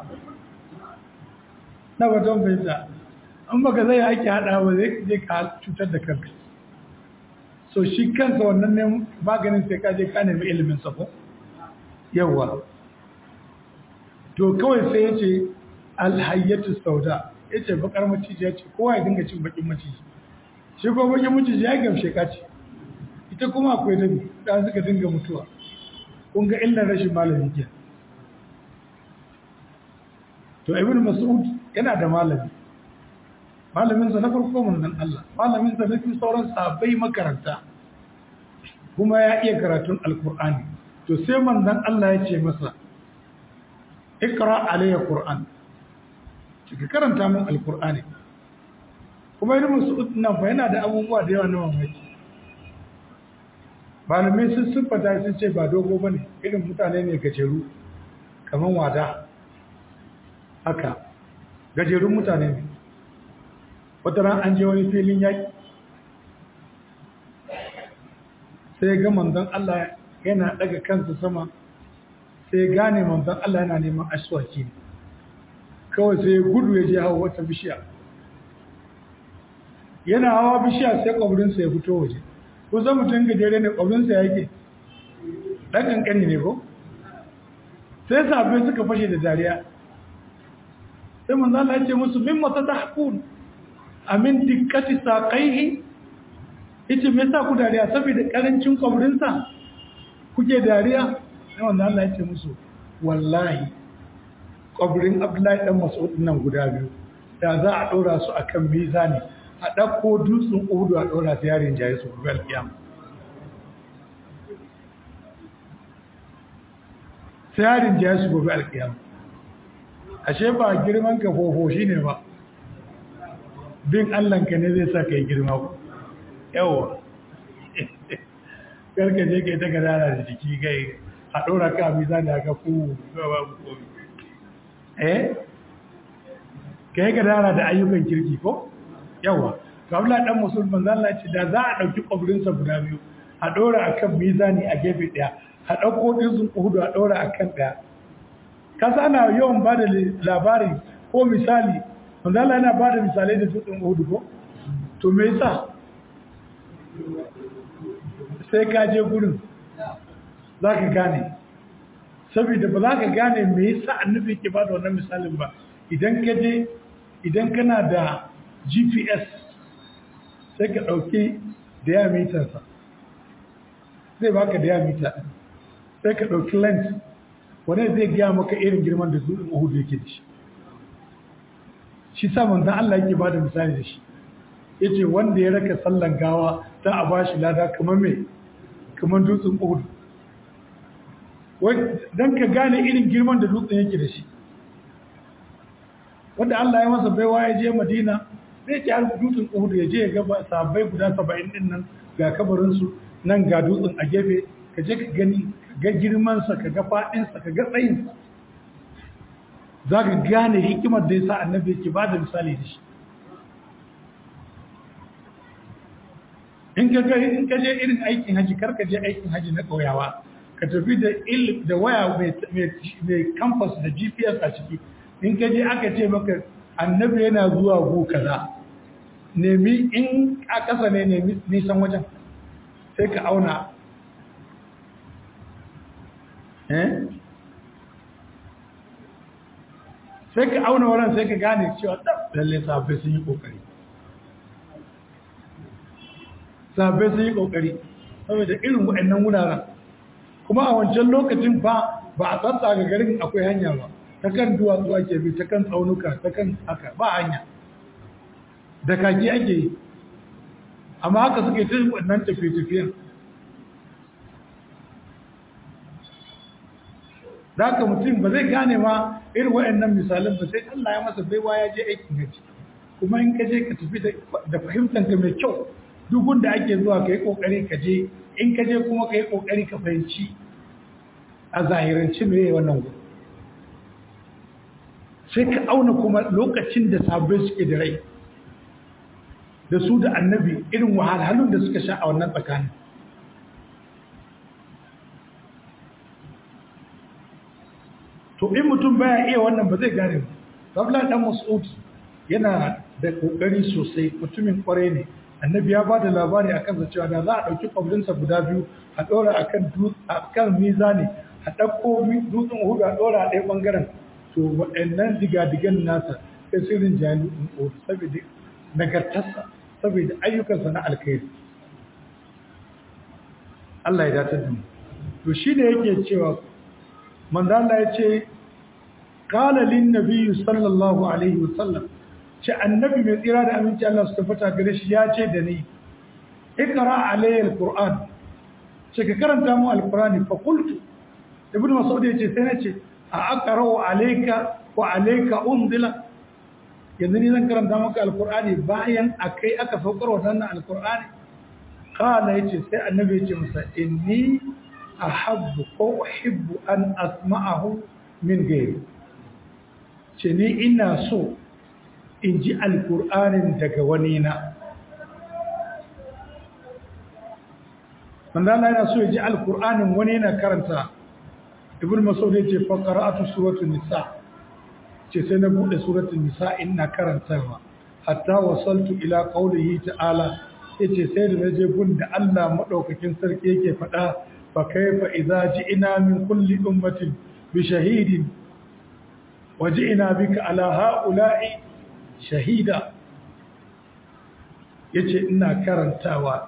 na baton fahimta an baka zai ake haɗawa zai je ka cutar da kanka so shi kansa wannan ne maganin sai ka je ka nemi ilimin sako yawwa to kawai sai ya ce alhayyatu sauda ya ce bakar maciji ya ce kowa ya dinga cin bakin maciji shi ko bakin maciji ya gamshe ka ce ita kuma akwai dabi da suka dinga mutuwa kun ga illar rashin malami ke to ibn mas'ud yana da malami malaminsa na farko manzon Allah malaminsa na fi sauran sahabbai makaranta kuma ya iya karatun alkur'ani to sai manzon Allah ya ce masa ikra alayya qur'an kika karanta min alkur'ani kuma ibn mas'ud nan fa yana da abubuwa da yawa na mamaki malamai sun siffata sun ce ba dogo bane irin mutane ne gajeru kaman wada haka gajerun mutane ne wata ran an je wani filin yaƙi sai ga manzon Allah yana daga kansa sama sai gane manzon Allah yana neman ashwaki ne kawai sai gudu ya je hawa wata bishiya yana hawa bishiya sai kwabrinsa ya fito waje ko zan mutum gajere ne kwabrinsa ya yake ɗan ƙanƙani ne ko sai sabbin suka fashe da dariya sai manzon Allah ya ce musu min mata tahkun amin dikkati saqaihi yace me yasa ku dariya saboda karancin kwabrinsa kuke dariya sai wannan Allah yace musu wallahi kwabrin Abdullahi dan Mas'ud nan guda biyu da za a dora su akan mizani a dauko dutsen Uhud a dora su yarin jaye su gobe alkiyama sai yarin jaye su gobe alkiyama ashe ba girman ka fofo shine ba bin Allahnka ne zai sa ka yi girma ku yawa karka je ka yi ta gadara da jiki gai a ɗora ka miza da aka ku ka yi gadara da ayyukan kirki ko yawa kawula ɗan musulman zalla ce da za a ɗauki ƙwabirinsa guda biyu a ɗora a kan mizani a gefe ɗaya a ɗauko ɗinsun ƙudu a ɗora a kan ɗaya kasa ana yawan ba da labari ko misali wanda Allah yana ba da misalai da dutsen Uhud ko to me yasa sai ka je gurin zaka gane saboda ba za ka gane me yasa annabi yake ba da wannan misalin ba idan kana da GPS sai ka dauki diameter sa zai baka diameter sai ka dauki length wanda zai ga maka irin girman da dutsen Uhud yake da shi sa manzon Allah yake bada misali da shi yace wanda ya raka sallan gawa za a bashi lada kamar kamar dutsen Uhud wai dan ka gane irin girman da dutsen yake da shi wanda Allah ya masa baiwa ya je Madina zai ce har dutsen Uhud ya je ya ga sahabbai guda 70 din nan ga kabarin su nan ga dutsen a gefe ka je ka gani ga girman sa ka ga fadin sa ka ga tsayin sa zaka gane hikimar da yasa annabi yake ba da misali da shi in ka je irin aikin haji kar ka je aikin haji na kauyawa ka tafi da waya mai campus da GPS a ciki in ka je aka ce maka annabi yana zuwa go kaza nemi in a ƙasa ne nemi nisan wajen sai ka auna sai ka auna wurin sai ka gane cewa lalle sahabbai sun yi kokari saboda irin waɗannan wuraren kuma a wancan lokacin ba a tsatsa ga garin akwai hanya ba ta kan duwatsu ake bi ta kan tsaunuka ta kan haka ba hanya da kaki ake yi amma haka suke ta wannan tafiye-tafiyen da haka mutum ba zai gane ma irin waɗannan misalin ba sai Allah ya masa baiwa ya je aikin haji kuma in ka je ka tafi da fahimtanka mai kyau duk da ake zuwa ka yi ƙoƙari ka je in ka je kuma ka yi ƙoƙari ka fahimci a zahiranci mai wannan gudu sai ka auna kuma lokacin da sabbin suke da rai da su da annabi irin wahalhalun da suka sha a wannan tsakanin to in mutum baya iya wannan ba zai gane ba Abdullah dan Mas'ud yana da ƙoƙari sosai mutumin ƙwarai ne annabi ya ba da labari a kansa cewa da za a ɗauki ƙwabrinsa guda biyu a ɗora a kan mizani a ɗauko dutsen hudu a ɗora a ɗaya ɓangaren to waɗannan digadigan nasa sai sirrin jami'in ƙoru saboda nagartarsa saboda ayyukansa na alkhairi Allah ya datar da mu to shi ne yake cewa manzo Allah ya ce qala lin nabiyyi sallallahu alaihi wasallam ce annabi mai tsira da aminci Allah su tabbata gare shi ya ce da ni ikra alayya alquran ce ka karanta mu alqurani fa qultu ibnu mas'ud ya ce sai nace a aqra'u alayka wa alayka unzila yanzu ni zan karanta maka alqurani bayan akai aka saukar wannan alqurani qala yace sai annabi ya ce masa inni ahabbu ko uhibbu an asma'ahu min ghayri ce ni ina so in ji alƙur'anin daga wani na wanda yana so ya ji alƙur'anin wani na karanta ibn Mas'ud ya ce fa qara'atu suratul nisa ce sai na bude suratul nisa ina karantawa hatta wasaltu ila qawlihi ta'ala yace sai da naje gun da Allah madaukakin sarki yake faɗa fa kaifa idza ji'na min kulli ummatin bi shahidin wa ji'na bika ala ha'ula'i shahida yace ina karantawa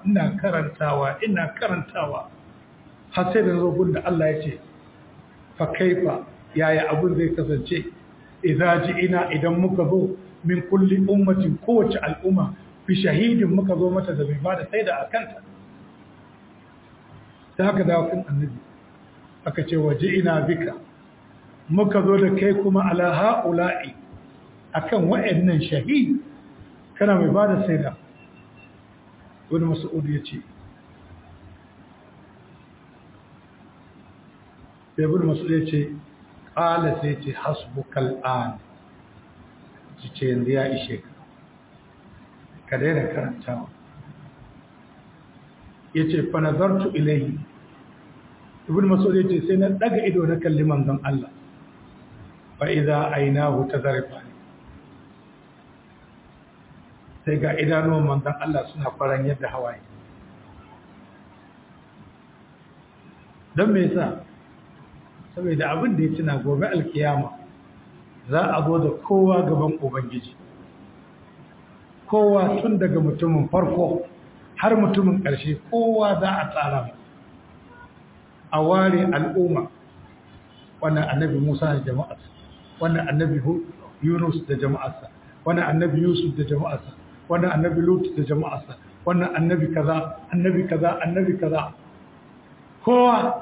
har sai da zo gun da Allah yace fa kaifa yaya abun zai kasance idza ji'ina idan muka zo min kulli ummatin kowace al'umma bi shahidin muka zo mata da bai bada sai da akanta da haka da kan annabi aka ce waji'ina bika muka zo da kai kuma ala ha'ula'i akan wa'annan shahid kana mai bada saida wani mas'ud yace ibn mas'ud yace qala sai yace hasbukal an yace yanzu ya ishe ka daina karantawa yace fa nazartu ilayhi ibn mas'ud yace sai na daga ido na kalli manzon Allah fa idza aynahu tazarifan sai ga idanuwan manzon Allah suna faran yadda hawaye don me yasa saboda abin da ya tuna gobe alkiyama za a zo da kowa gaban ubangiji kowa tun daga mutumin farko har mutumin ƙarshe kowa za a tsara a ware al'umma wannan annabi Musa da jama'arsa wannan annabi Yunus da jama'arsa wannan annabi Yusuf da jama'arsa wannan annabi Lut da jama'arsa wannan annabi kaza kowa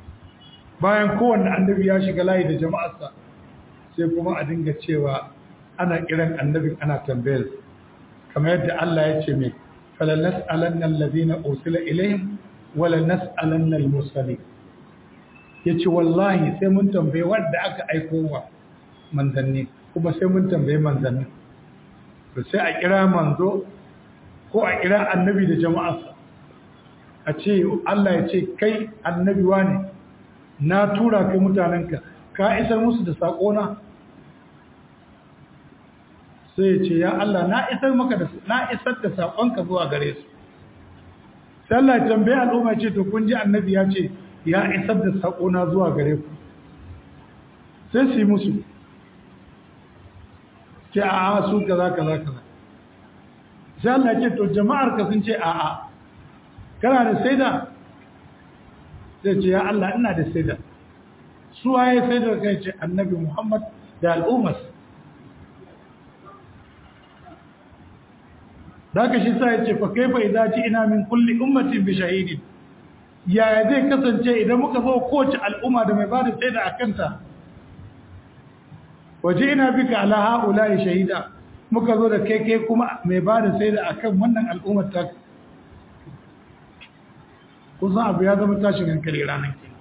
bayan kowanne annabi ya shiga layi da jama'arsa sai kuma a dinga cewa ana kiran annabin ana tambayar kamar yadda Allah ya ce mai fala nas'alanna alladhina ursila ilayhim wala nas'alanna al-mursalin yace wallahi sai mun tambaye wanda aka aiko wa manzanni kuma sai mun tambaye manzanni to sai a kira manzo ko a kira annabi da jama'arsa a ce Allah ya ce kai annabi wane na tura kai mutanenka ka isar musu da saƙona sai ya ce ya Allah na isar da saƙonka zuwa gare su sai Allah ya tambaye al'umma ce to kun ji annabi ya ce ya isar da saƙona zuwa gare ku sai su yi musu ce a'a su kaza sai Allah ya ce to jama'ar ka sun ce a'a kana da saida zai ce ya Allah ina da saida su waye saida kai ce annabi Muhammad da al'ummar daga shi sa yace fa kaifa idza ina min kulli ummatin bi shahidin ya zai kasance idan muka zo kowace al'umma da mai bada saida akan ta waje ina bika ala haula shahida muka zo da kai kuma mai bada saida akan wannan al'ummar ta kusan abu ya zama tashin hankali ranar ke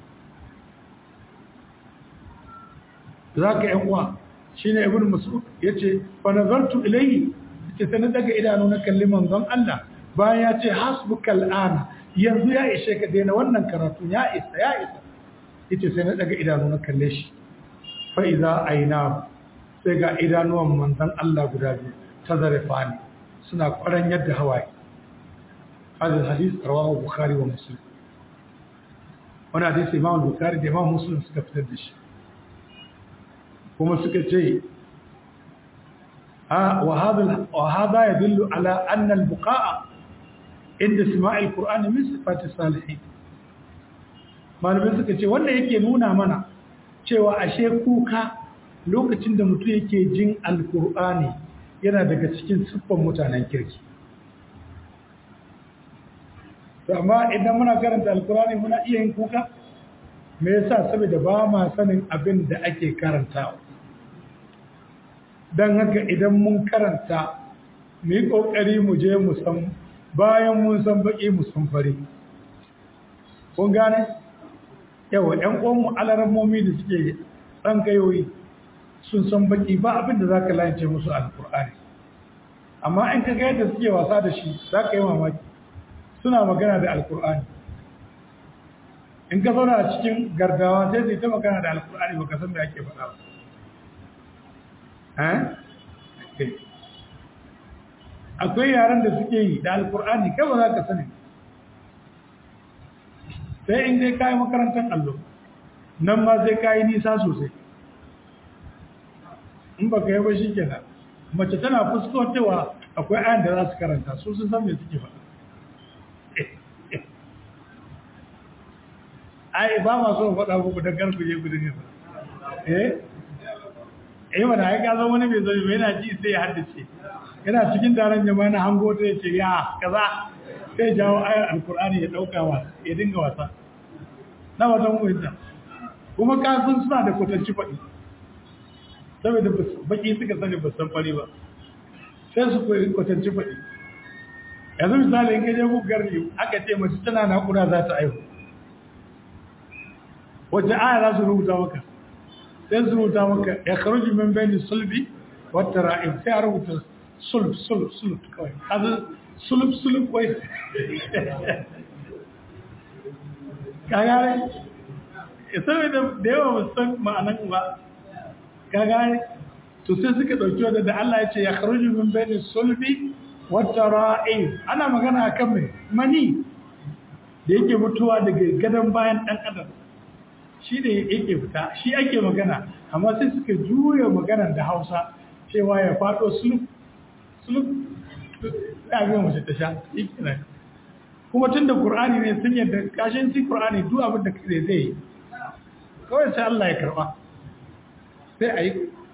za ka yan uwa shi ne ibn mas'ud ya ce fa nazartu ilayhi ce sai na daga idanu na kalli manzon Allah bayan ya ce hasbuka al'an yanzu ya ishe ka daina wannan karatu ya isa yace sai na daga idanu na kalle shi fa idza aina sai ga idanuwan manzon Allah guda biyu tazarifani suna kwaran yadda hawaye هذا الحديث رواه البخاري ومسلم وانا حديث امام البخاري ده امام مسلم suka fitar da shi kuma suka ce وهذا يدل على ان البقاء عند سماع القران من صفات الصالحين malamin suka ce wannan yake nuna mana cewa ashe kuka lokacin da mutum yake jin alqur'ani yana daga cikin siffar mutanen kirki amma idan muna karanta alkurani muna iya yin kuka me yasa saboda ba ma sanin abin da ake karantawa dan haka idan mun karanta mu yi kokari mu je mu san bayan mun san baki mu san fari kun gane yawa ɗan uwan mu alarammomi da suke ɗan kayoyi sun san baki ba abin da zaka lance musu alkurani amma in ka ga yadda suke wasa da shi zaka yi mamaki suna magana da alkur'ani in ka zauna a cikin gargawa sai zai ta magana da alkur'ani ba ka san da ake faɗa ba akwai yaren da suke yi da alkur'ani kai ba za ka sani sai in dai kayi makarantar allo nan ma sai kayi nisa sosai in ba ka yi ba shi kenan mace tana fuskantowa akwai ayan da za su karanta su sun san me suke faɗa ai ba ma so faɗa muku da garkuje gudun yasa mana ai ka zo wani mai zai yana ji sai ya haddace yana cikin taron jama'a na hango ta yace ya kaza sai jawo ayar alkur'ani ya dauka wa ya dinga wasa na wata mu ita kuma kafin suna da kwatanci faɗi saboda baki suka sani ba san fari ba sai su kwatanci faɗi yanzu misali in kaje bugar ne aka ce mace tana naƙuda za ta aihu wacce aya za su rubuta maka sai su rubuta maka ya kharuji min bayni sulbi wa tara'ib sai a rubuta sulb kawai kaza sulb kawai kagare saboda da yawa musan ma'anan ba kagare to sai suka dauki wanda da Allah ya ce ya kharuji min bayni sulbi wa tara'ib ana magana akan mai mani da yake mutuwa daga gadan bayan dan adam shi da yake fita shi ake magana amma sai suka juya magana da Hausa cewa ya fado sulub ya ga mace ta sha ikina kuma tunda Qur'ani ne sun yadda kashin ci Qur'ani duk abin da kake zai yi kawai sai Allah ya karba sai ayi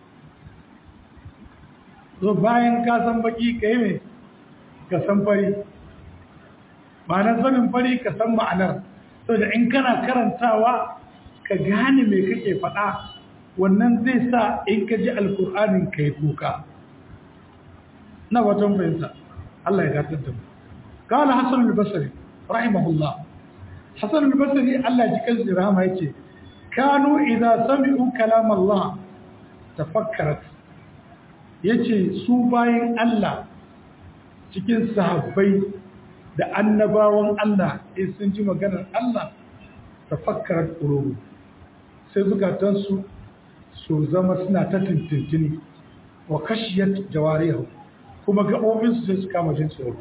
to bayan ka san baki kai ne ka san fari ma'anar sanin fari ka san ma'anar saboda in kana karantawa ka gane me kake faɗa wannan zai sa in ka ji alkur'anin kai kuka na wajen bayansa Allah ya datar da mu قال حسن البصري رحمه الله حسن البصري الله جكز رحمه يجي كانوا إذا سمعوا كلام الله تفكرت yace su bayin Allah cikin sahabbai da annabawan Allah in sun ji maganar Allah tafakkarat qulubu sai zukatansu su zama suna ta tintintini wa khashiyat jawarihu kuma gabobinsu sai su kama jin tsoro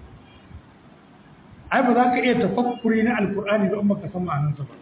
ai ba za ka iya tafakkuri na alkur'ani ba in baka san ma'anarsa ba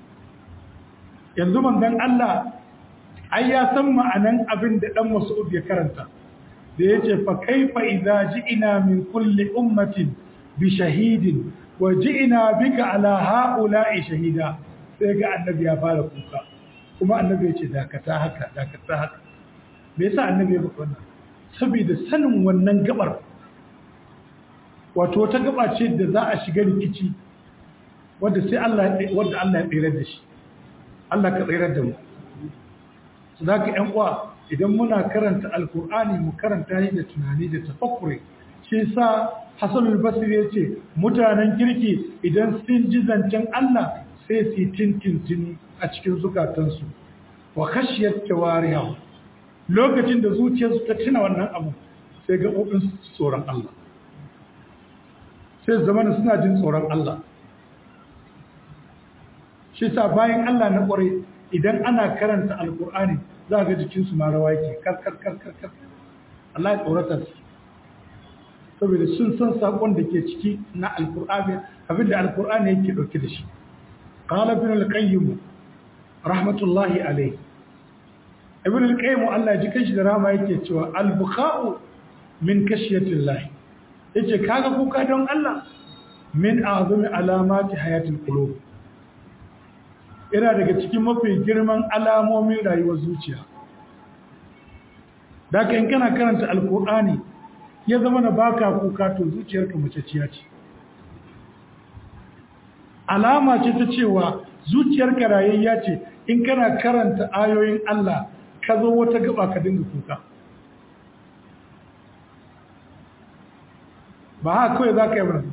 yanzu manzon Allah ai ya san ma'anan abin da dan Mas'ud ya karanta da yace fa kaifa idza ji'na min kulli ummatin bi shahidin wa ji'na bika ala ha'ula'i shahida sai ga annabi ya fara kuka kuma annabi yace dakata haka me yasa annabi ya faɗa wannan saboda sanin wannan gabar wato wata gaba ce da za a shiga rikici wanda sai Allah ya tsere da shi Allah ka tsere da mu su da ka ƴan uwa idan muna karanta alkur'ani mu karanta shi da tunani da tafakkuri shi sa Hassan al-Basri ya ce mutanen kirki idan sun ji zancen Allah sai su tintintini a cikin zukatansu wa khashiyat jawariha lokacin da zuciyarsu ta tuna wannan abu sai ga su tsoron Allah sai zamanin suna jin tsoron Allah shi sa bayan Allah na ƙware idan ana karanta alkur'ani za ga jikinsu ma rawa yake karkar Allah ya tsorata su saboda sun san saƙon da ke ciki na alkur'ani abinda alkur'ani yake ɗauke da shi qala ibn al-qayyim rahmatullahi alayhi ibn al-qayyim Allah ya ji kanshi da rama yake cewa al-bukha'u min kashiyatillah yace kaga kuka don Allah min azumi alamati hayatul qulub ina daga cikin mafi girman alamomin rayuwar zuciya da in kana karanta alqur'ani ya zama na baka kuka to zuciyarka maceciya ce alama ce ta cewa zuciyarka rayayya ce in kana karanta ayoyin Allah ka zo wata gaba ka dinga kuka ba haka kawai za ka yi ba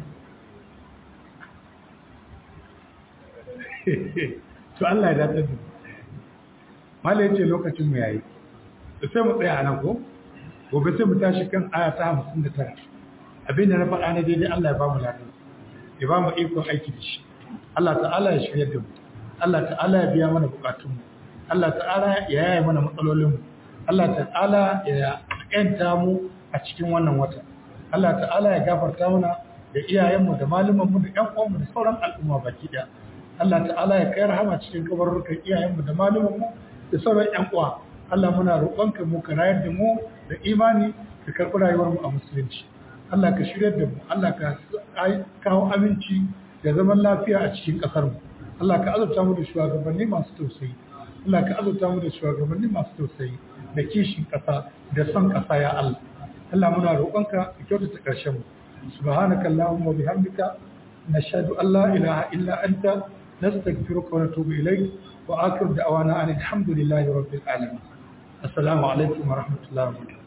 to Allah ya dace da malai ce lokacin mu yayi sai mu tsaya nan ko gobe sai mu tashi kan aya ta 59 abinda na faɗa ne daidai Allah ya ba mu lafiya ya ba mu ikon aiki da shi Allah ta'ala ya shirya da mu Allah ta'ala ya biya mana bukatun mu Allah ta'ala ya yaye mana matsalolin mu Allah ta'ala ya kanta mu a cikin wannan wata Allah ta'ala ya gafarta mana da iyayenmu da malumanmu da ƴan uwanmu da sauran al'umma baki daya Allah ta'ala ya kai rahama cikin kabarurrukan iyayenmu da malumanmu da sauran ƴan uwa Allah muna roƙonka mu ka rayar da mu da imani ka karɓi rayuwar mu a musulunci Allah ka shiryar da mu Allah ka kawo aminci da zaman lafiya a cikin ƙasar mu Allah ka azurta mu da shugabanni masu tausayi Allah ka azurta mu da shugabanni masu tausayi da kishin ƙasa da son ƙasa ya Allah Allah muna roƙonka ka kyautata ƙarshen mu subhanaka allahumma wa bihamdika nashhadu an la ilaha illa anta nastaghfiruka wa natubu ilayk wa akhiru da'wana alhamdulillahi rabbil alamin assalamu alaikum wa rahmatullahi wa barakatuh